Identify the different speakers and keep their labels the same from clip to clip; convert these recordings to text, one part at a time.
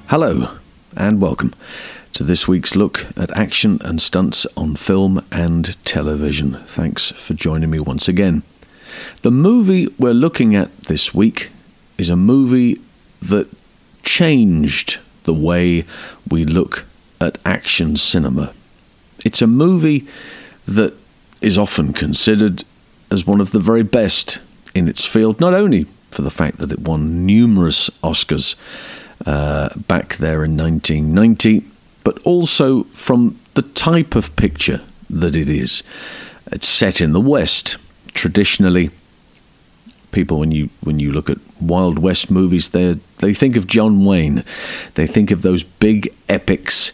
Speaker 1: Hello, and welcome to this week's look at action and stunts on film and television. Thanks for joining me once again. The movie we're looking at this week is a movie that changed the way we look at action cinema. It's a movie that is often considered as one of the very best in its field, not only for the fact that it won numerous Oscars back there in 1990, but also from the type of picture that it is. It's set in the West. Traditionally, people, when you look at Wild West movies, they think of John Wayne. They think of those big epics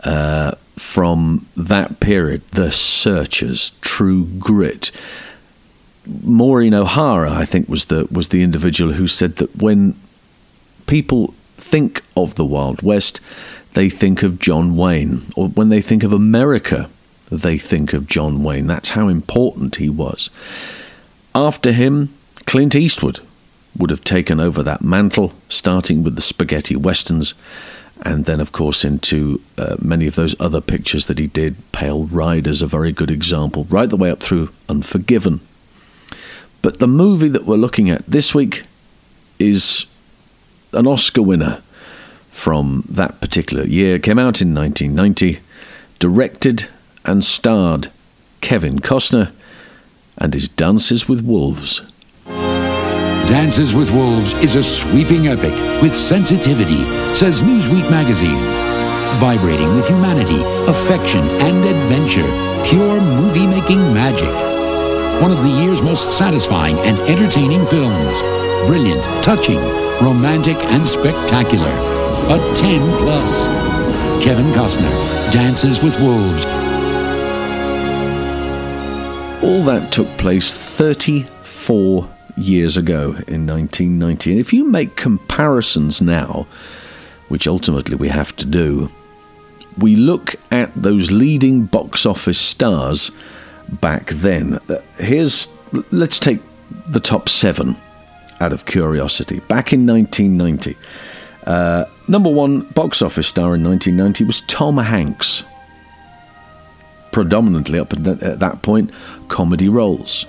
Speaker 1: from that period. The Searchers, True Grit. Maureen O'Hara, I think, was the individual who said that when people think of the Wild West, they think of John Wayne, or when they think of America, they think of John Wayne. That's how important he was. After him, Clint Eastwood would have taken over that mantle, starting with the spaghetti westerns, and then, of course, into many of those other pictures that he did. Pale Rider's a very good example, right the way up through Unforgiven. But the movie that we're looking at this week is an Oscar winner from that particular year. It came out in 1990, directed and starred Kevin Costner, and is Dances with Wolves.
Speaker 2: Dances with Wolves is a sweeping epic with sensitivity, says Newsweek magazine. Vibrating with humanity, affection, and adventure. Pure movie-making magic. One of the year's most satisfying and entertaining films. Brilliant, touching, romantic, and spectacular. A 10+. Kevin Costner, Dances with Wolves.
Speaker 1: All that took place 34 years ago in 1990. And if you make comparisons now, which ultimately we have to do, we look at those leading box office stars back then. Let's take the top 7 out of curiosity. Back in 1990, number 1 box office star in 1990 was Tom Hanks. Predominantly up at that point, comedy roles.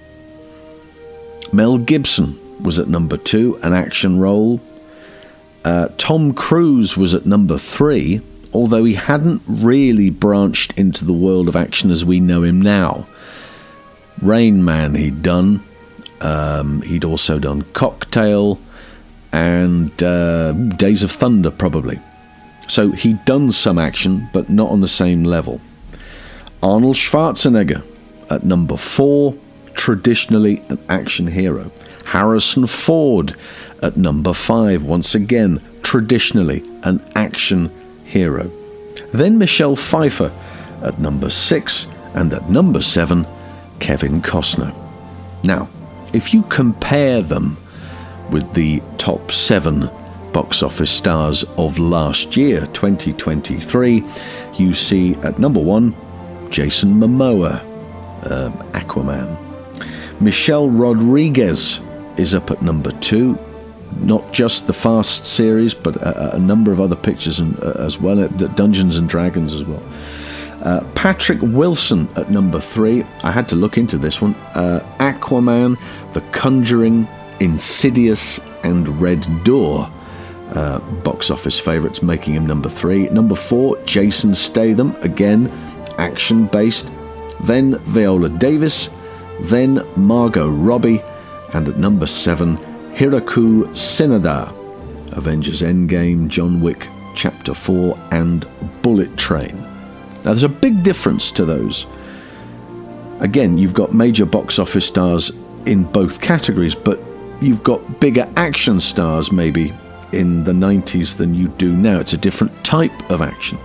Speaker 1: Mel Gibson was at number 2, an action role. Tom Cruise was at number 3, although he hadn't really branched into the world of action as we know him now. Rain Man he'd done. He'd also done Cocktail and Days of Thunder, probably. So he'd done some action, but not on the same level. Arnold Schwarzenegger at number 4, traditionally an action hero. Harrison Ford at number 5, once again, traditionally an action hero. Then Michelle Pfeiffer at number 6, and at number 7, Kevin Costner. Now, if you compare them with the top 7 box office stars of last year, 2023, you see at number 1, Jason Momoa, Aquaman. Michelle Rodriguez is up at number 2, not just the Fast series, but a number of other pictures as well, Dungeons and Dragons as well. Patrick Wilson at number 3. I had to look into this one. Aquaman, The Conjuring, Insidious, and Red Door. Box office favourites, making him number 3. Number 4, Jason Statham, again, action-based. Then Viola Davis. Then Margot Robbie. And at number 7, Hiroku Sanada, Avengers Endgame, John Wick, Chapter 4, and Bullet Train. Now, there's a big difference to those. Again, you've got major box office stars in both categories, but you've got bigger action stars maybe in the 90s than you do now. It's a different type of action.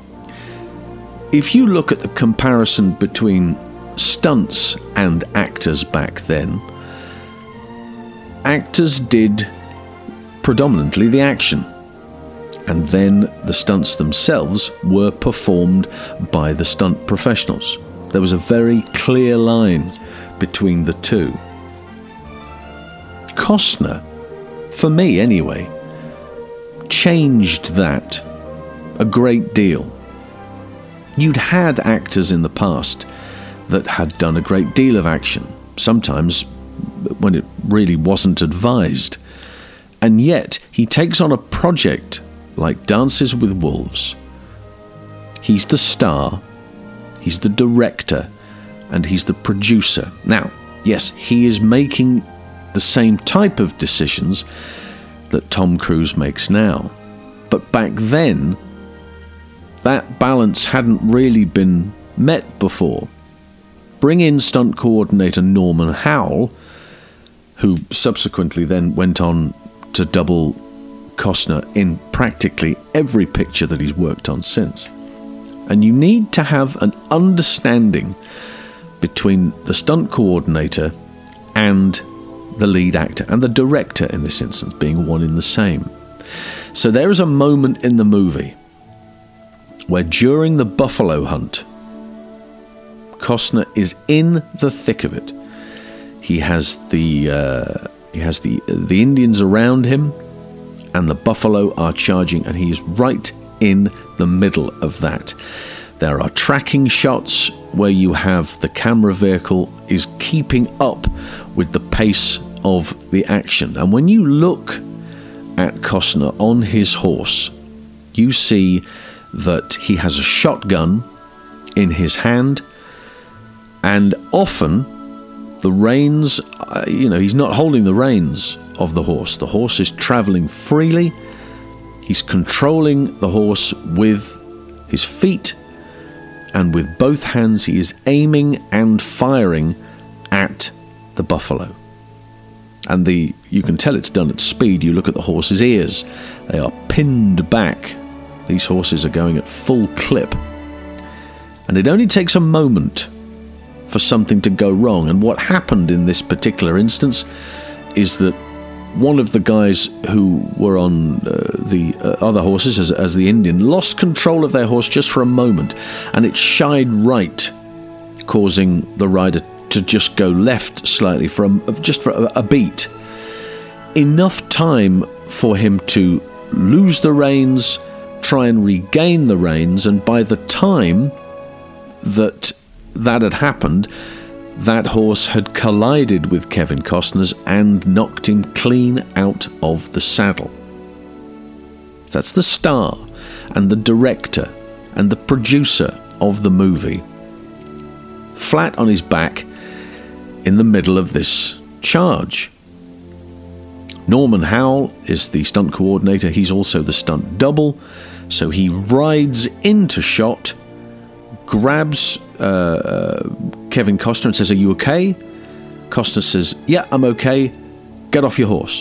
Speaker 1: If you look at the comparison between stunts and actors back then, actors did predominantly the action, and then the stunts themselves were performed by the stunt professionals. There was a very clear line between the two. Costner, for me anyway, changed that a great deal. You'd had actors in the past that had done a great deal of action, sometimes when it really wasn't advised. And yet, he takes on a project like Dances with Wolves. He's the star, he's the director, and he's the producer. Now, yes, he is making the same type of decisions that Tom Cruise makes now. But back then, that balance hadn't really been met before. Bring in stunt coordinator Norman Howell, who subsequently then went on to double Costner in practically every picture that he's worked on since. And you need to have an understanding between the stunt coordinator and the lead actor, and the director in this instance being one in the same. So there is a moment in the movie where during the buffalo hunt, Costner is in the thick of it. He has the Indians around him, and the buffalo are charging, and he is right in the middle of that. There are tracking shots where you have the camera vehicle is keeping up with the pace of the action. And when you look at Costner on his horse, you see that he has a shotgun in his hand, and often the reins, he's not holding the reins of the horse. The horse is traveling freely. He's controlling the horse with his feet, and with both hands he is aiming and firing at the buffalo. And you can tell it's done at speed. You look at the horse's ears. They are pinned back. These horses are going at full clip. And it only takes a moment for something to go wrong. And what happened in this particular instance is that one of the guys who were on the other horses as the Indian lost control of their horse just for a moment, and it shied right, causing the rider to just go left slightly for a beat. Enough time for him to lose the reins, try and regain the reins, and by the time that had happened, that horse had collided with Kevin Costner's and knocked him clean out of the saddle. That's the star and the director and the producer of the movie, flat on his back in the middle of this charge. Norman Howell is the stunt coordinator. He's also the stunt double. So he rides into shot, grabs Kevin Costner and says, "Are you okay?" Costner says, "Yeah, I'm okay. Get off your horse."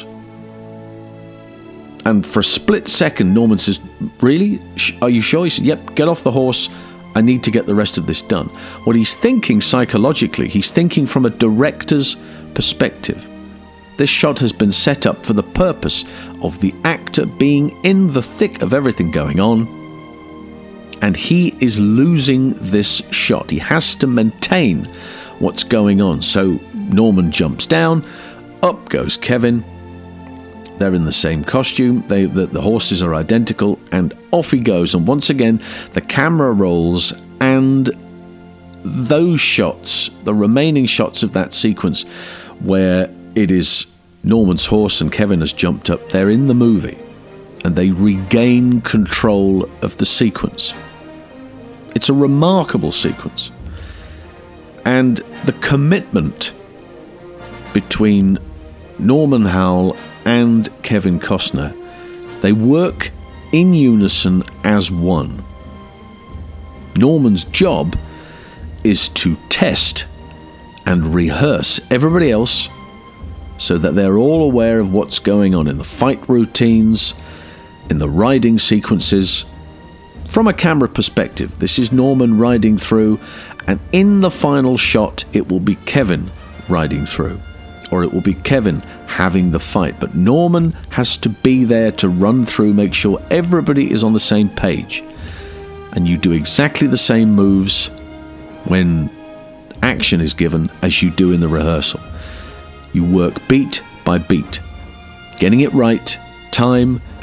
Speaker 1: And for a split second, Norman says, "Really? Are you sure?" He said, "Yep, get off the horse. I need to get the rest of this done." What he's thinking psychologically, he's thinking from a director's perspective. This shot has been set up for the purpose of the actor being in the thick of everything going on, and he is losing this shot. He has to maintain what's going on. So Norman jumps down, up goes Kevin. They're in the same costume, the horses are identical, and off he goes. And once again, the camera rolls, and those shots, the remaining shots of that sequence where it is Norman's horse and Kevin has jumped up, they're in the movie, and they regain control of the sequence. It's a remarkable sequence. And the commitment between Norman Howell and Kevin Costner, they work in unison as one. Norman's job is to test and rehearse everybody else so that they're all aware of what's going on in the fight routines, in the riding sequences. From a camera perspective, this is Norman riding through, and in the final shot, it will be Kevin riding through, or it will be Kevin having the fight. But Norman has to be there to run through, make sure everybody is on the same page. And you do exactly the same moves when action is given as you do in the rehearsal. You work beat by beat, getting it right, time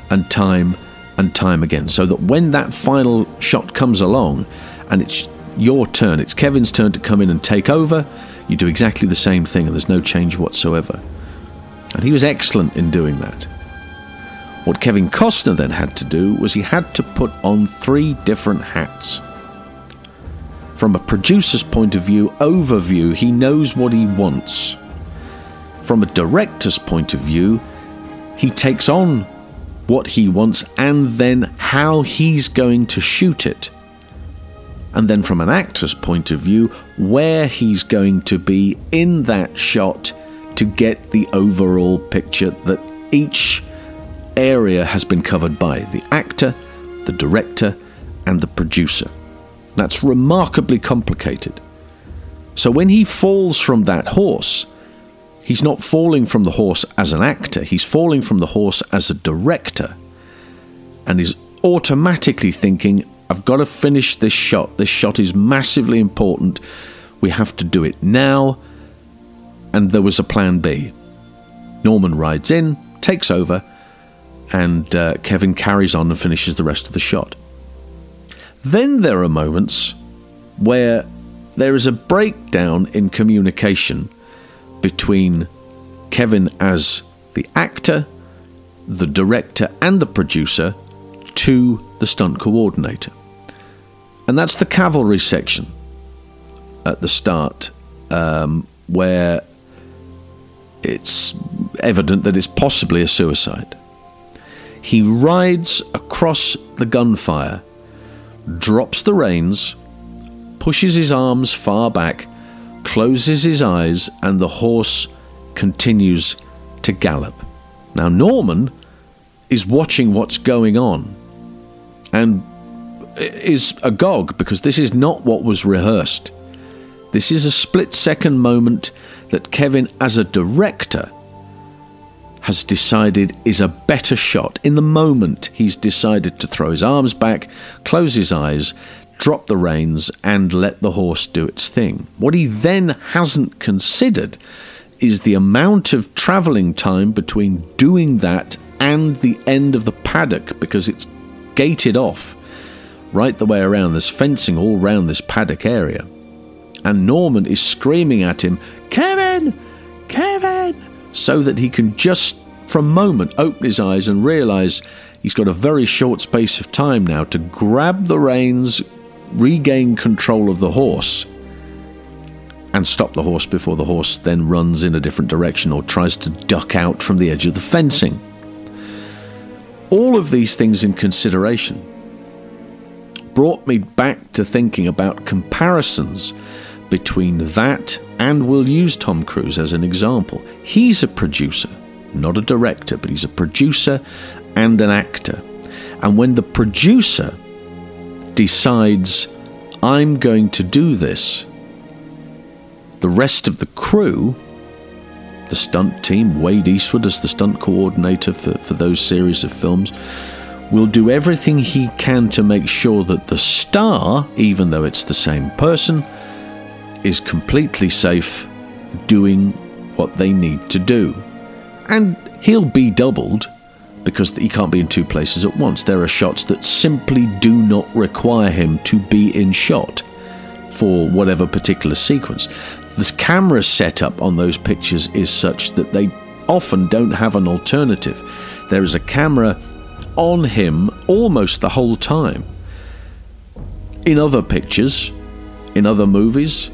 Speaker 1: and time again, so that when that final shot comes along and it's your turn, it's Kevin's turn to come in and take over, you do exactly the same thing and there's no change whatsoever. And he was excellent in doing that. What Kevin Costner then had to do was he had to put on 3 different hats. From a producer's point of view, overview, he knows what he wants. From a director's point of view, he takes on what he wants and then how he's going to shoot it. And then from an actor's point of view, where he's going to be in that shot to get the overall picture that each area has been covered by the actor, the director, and the producer. That's remarkably complicated. So when he falls from that horse, he's not falling from the horse as an actor, he's falling from the horse as a director, and is automatically thinking, I've got to finish this shot. This shot is massively important. We have to do it now. And there was a plan B. Norman rides in, takes over, and Kevin carries on and finishes the rest of the shot. Then there are moments where there is a breakdown in communication between Kevin as the actor, the director, and the producer to the stunt coordinator. And that's the cavalry section at the start, where it's evident that it's possibly a suicide. He rides across the gunfire, drops the reins, pushes his arms far back, closes his eyes, and the horse continues to gallop. Now Norman is watching what's going on and is agog, because this is not what was rehearsed. This is a split-second moment that Kevin, as a director, has decided is a better shot. In the moment, he's decided to throw his arms back, close his eyes, drop the reins, and let the horse do its thing. What he then hasn't considered is the amount of travelling time between doing that and the end of the paddock, because it's gated off right the way around. There's fencing all around this paddock area. And Norman is screaming at him, Kevin! Kevin! So that he can just, for a moment, open his eyes and realise he's got a very short space of time now to grab the reins, regain control of the horse, and stop the horse before the horse then runs in a different direction or tries to duck out from the edge of the fencing. All of these things in consideration brought me back to thinking about comparisons between that, and we'll use Tom Cruise as an example. He's a producer, not a director, but he's a producer and an actor. And when the producer decides, I'm going to do this, the rest of the crew, the stunt team, Wade Eastwood as the stunt coordinator for those series of films, will do everything he can to make sure that the star, even though it's the same person, is completely safe doing what they need to do. And he'll be doubled because he can't be in 2 places at once. There are shots that simply do not require him to be in shot for whatever particular sequence. The camera setup on those pictures is such that they often don't have an alternative. There is a camera on him almost the whole time. In other pictures, in other movies,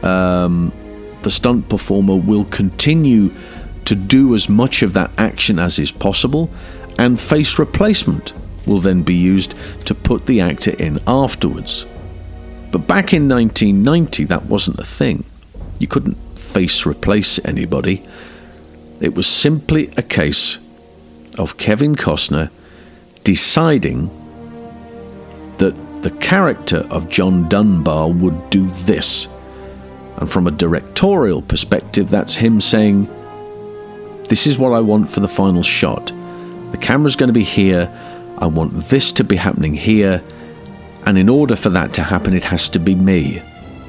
Speaker 1: the stunt performer will continue to do as much of that action as is possible, and face replacement will then be used to put the actor in afterwards. But back in 1990, that wasn't a thing. You couldn't face replace anybody. It was simply a case of Kevin Costner deciding that the character of John Dunbar would do this. And from a directorial perspective, that's him saying, this is what I want for the final shot. The camera's going to be here. I want this to be happening here. And in order for that to happen, it has to be me.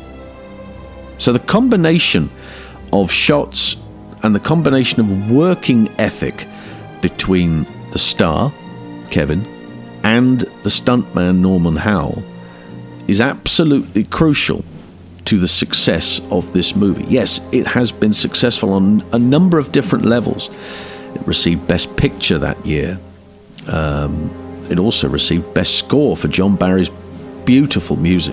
Speaker 1: So the combination of shots and the combination of working ethic between the star, Kevin and the stuntman Norman Howell is absolutely crucial to the success of this movie. Yes, it has been successful on a number of different levels. It received Best Picture that year. It also received Best Score for John Barry's beautiful music.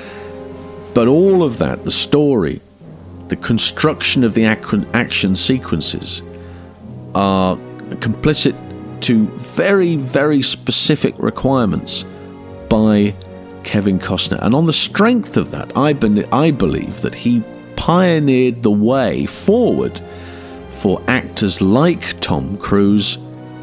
Speaker 1: But all of that, the story, the construction of the action sequences, are complicit to very, very specific requirements by Kevin Costner. And on the strength of that, I believe that he pioneered the way forward for actors like Tom Cruise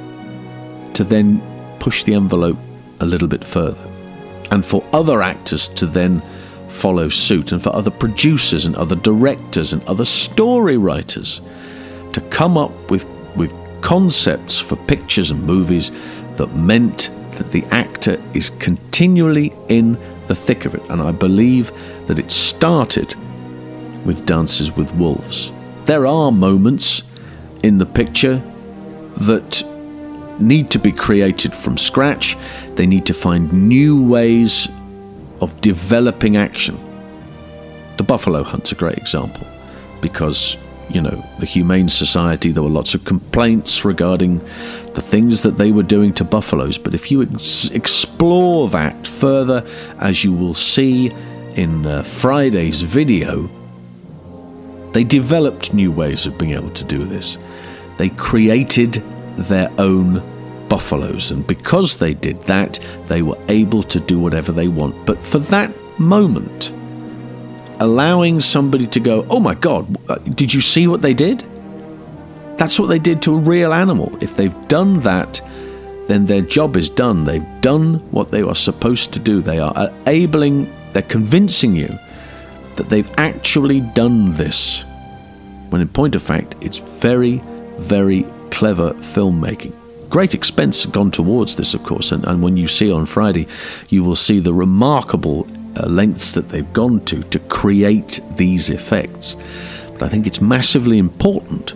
Speaker 1: to then push the envelope a little bit further, and for other actors to then follow suit, and for other producers and other directors and other story writers to come up with concepts for pictures and movies that meant that the actor is continually in the thick of it. And I believe that it started with Dances with Wolves. There are moments in the picture that need to be created from scratch. They need to find new ways of developing action. The Buffalo Hunt's a great example, because, you know, the Humane Society, there were lots of complaints regarding the things that they were doing to buffaloes. But if you explore that further, as you will see in Friday's video, they developed new ways of being able to do this. They created their own buffaloes, and because they did that, they were able to do whatever they want. But for that moment, allowing somebody to go, oh my God, did you see what they did? That's what they did to a real animal. If they've done that, then their job is done. They've done what they are supposed to do. They are they're convincing you that they've actually done this, when in point of fact, it's very, very clever filmmaking. Great expense gone towards this, of course, and when you see on Friday, you will see the remarkable lengths that they've gone to create these effects. But I think it's massively important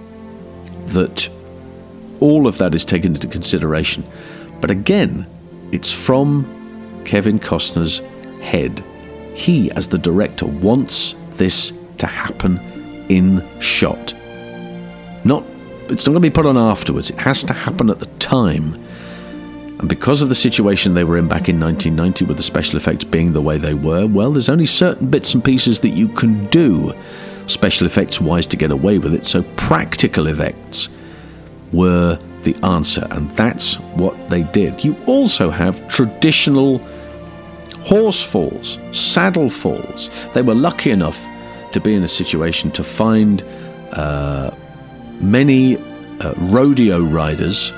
Speaker 1: that all of that is taken into consideration. But again, it's from Kevin Costner's head. He, as the director, wants this to happen in shot. It's not going to be put on afterwards. It has to happen at the time. And because of the situation they were in back in 1990, with the special effects being the way they were, well, there's only certain bits and pieces that you can do special effects wise to get away with it. So practical effects were the answer, and that's what they did. You also have traditional horse falls, saddle falls. They were lucky enough to be in a situation to find many rodeo riders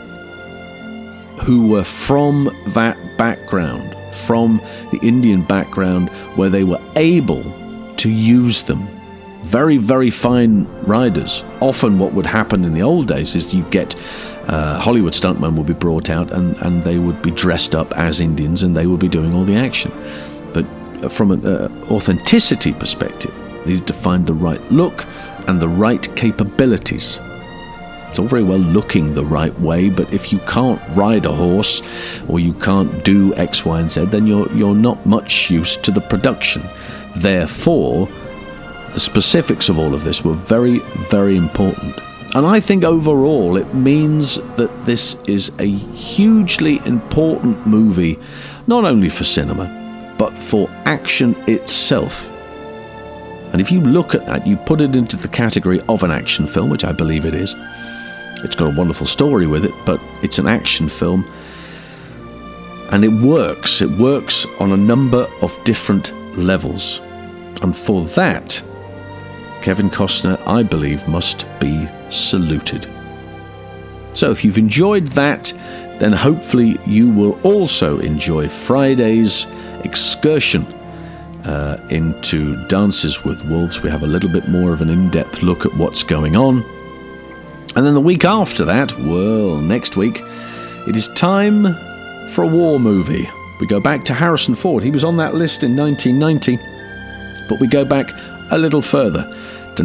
Speaker 1: who were from that background, from the Indian background, where they were able to use them. Very, very fine riders. Often what would happen in the old days is you get Hollywood stuntmen would be brought out, and they would be dressed up as Indians, and they would be doing all the action. But from an authenticity perspective, they needed to find the right look and the right capabilities. It's all very well looking the right way, but if you can't ride a horse, or you can't do X, Y, and Z, then you're not much use to the production. Therefore, the specifics of all of this were very, very important. And I think overall it means that this is a hugely important movie, not only for cinema, but for action itself. And if you look at that, you put it into the category of an action film, which I believe it is. It's got a wonderful story with it, but it's an action film. And it works. It works on a number of different levels. And for that, Kevin Costner, I believe, must be saluted. So if you've enjoyed that, then hopefully you will also enjoy Friday's excursion into Dances with Wolves. We have a little bit more of an in-depth look at what's going on. And then the week after that, well, next week, it is time for a war movie. We go back to Harrison Ford. He was on that list in 1990, but we go back a little further to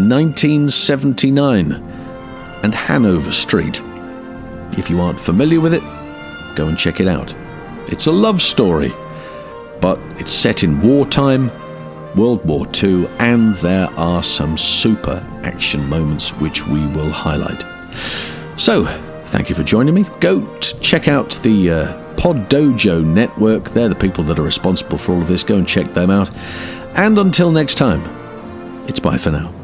Speaker 1: 1979 and Hanover Street. If you aren't familiar with it, Go and check it out. It's a love story, but it's set in wartime, World War II, and there are some super action moments which we will highlight. So, thank you for joining me. Go check out the Pod Dojo network. They're the people that are responsible for all of this. Go and check them out. And until next time, it's bye for now.